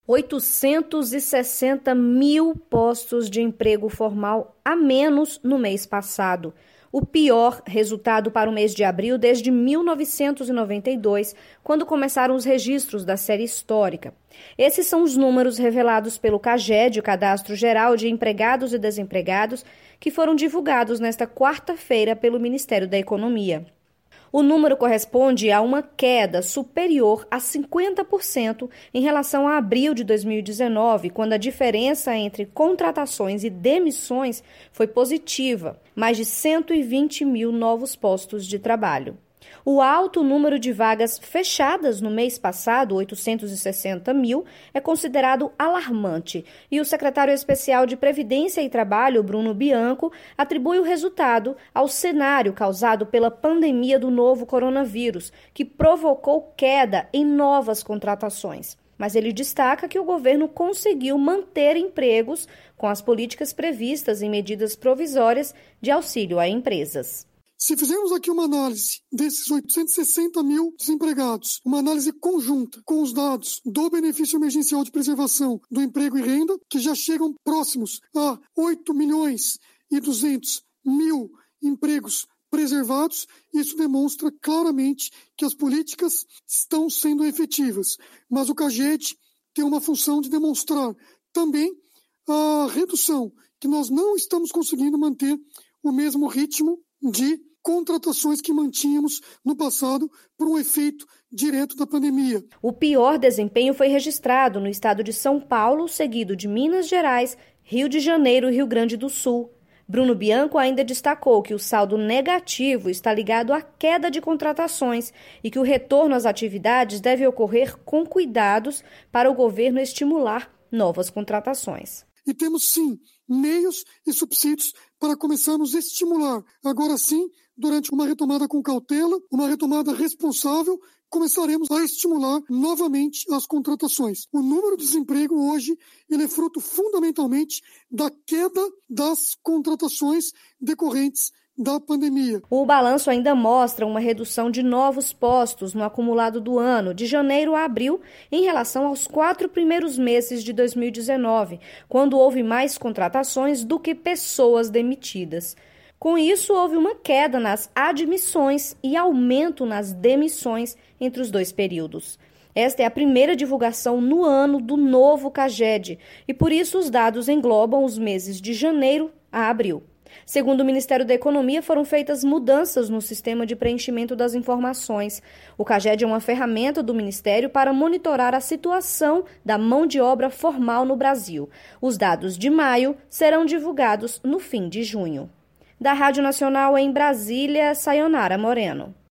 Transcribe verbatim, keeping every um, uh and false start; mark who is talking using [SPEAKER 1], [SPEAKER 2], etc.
[SPEAKER 1] oitocentos e sessenta mil postos de emprego formal a menos no mês passado. O pior resultado para o mês de abril desde mil novecentos e noventa e dois, quando começaram os registros da série histórica. Esses são os números revelados pelo CAGED, o Cadastro Geral de Empregados e Desempregados, que foram divulgados nesta quarta-feira pelo Ministério da Economia. O número corresponde a uma queda superior a cinquenta por cento em relação a abril de dois mil e dezenove, quando a diferença entre contratações e demissões foi positiva, mais de cento e vinte mil novos postos de trabalho. O alto número de vagas fechadas no mês passado, oitocentos e sessenta mil, é considerado alarmante e o secretário especial de Previdência e Trabalho, Bruno Bianco, atribui o resultado ao cenário causado pela pandemia do novo coronavírus, que provocou queda em novas contratações. Mas ele destaca que o governo conseguiu manter empregos com as políticas previstas em medidas provisórias de auxílio a empresas.
[SPEAKER 2] Se fizermos aqui uma análise desses oitocentos e sessenta mil desempregados, uma análise conjunta com os dados do benefício emergencial de preservação do emprego e renda, que já chegam próximos a oito milhões e duzentos mil empregos preservados, isso demonstra claramente que as políticas estão sendo efetivas. Mas o CAGED tem uma função de demonstrar também a redução, que nós não estamos conseguindo manter o mesmo ritmo de contratações que mantínhamos no passado por um efeito direto da pandemia.
[SPEAKER 1] O pior desempenho foi registrado no estado de São Paulo, seguido de Minas Gerais, Rio de Janeiro e Rio Grande do Sul. Bruno Bianco ainda destacou que o saldo negativo está ligado à queda de contratações e que o retorno às atividades deve ocorrer com cuidados para o governo estimular novas contratações.
[SPEAKER 2] E temos, sim, meios e subsídios para começarmos a estimular. Agora sim, durante uma retomada com cautela, uma retomada responsável, começaremos a estimular novamente as contratações. O número de desemprego hoje ele é fruto fundamentalmente da queda das contratações decorrentes da pandemia.
[SPEAKER 1] O balanço ainda mostra uma redução de novos postos no acumulado do ano, de janeiro a abril, em relação aos quatro primeiros meses de dois mil e dezenove, quando houve mais contratações do que pessoas demitidas. Com isso, houve uma queda nas admissões e aumento nas demissões entre os dois períodos. Esta é a primeira divulgação no ano do novo CAGED e, por isso, os dados englobam os meses de janeiro a abril. Segundo o Ministério da Economia, foram feitas mudanças no sistema de preenchimento das informações. O CAGED é uma ferramenta do Ministério para monitorar a situação da mão de obra formal no Brasil. Os dados de maio serão divulgados no fim de junho. Da Rádio Nacional em Brasília, Sayonara Moreno.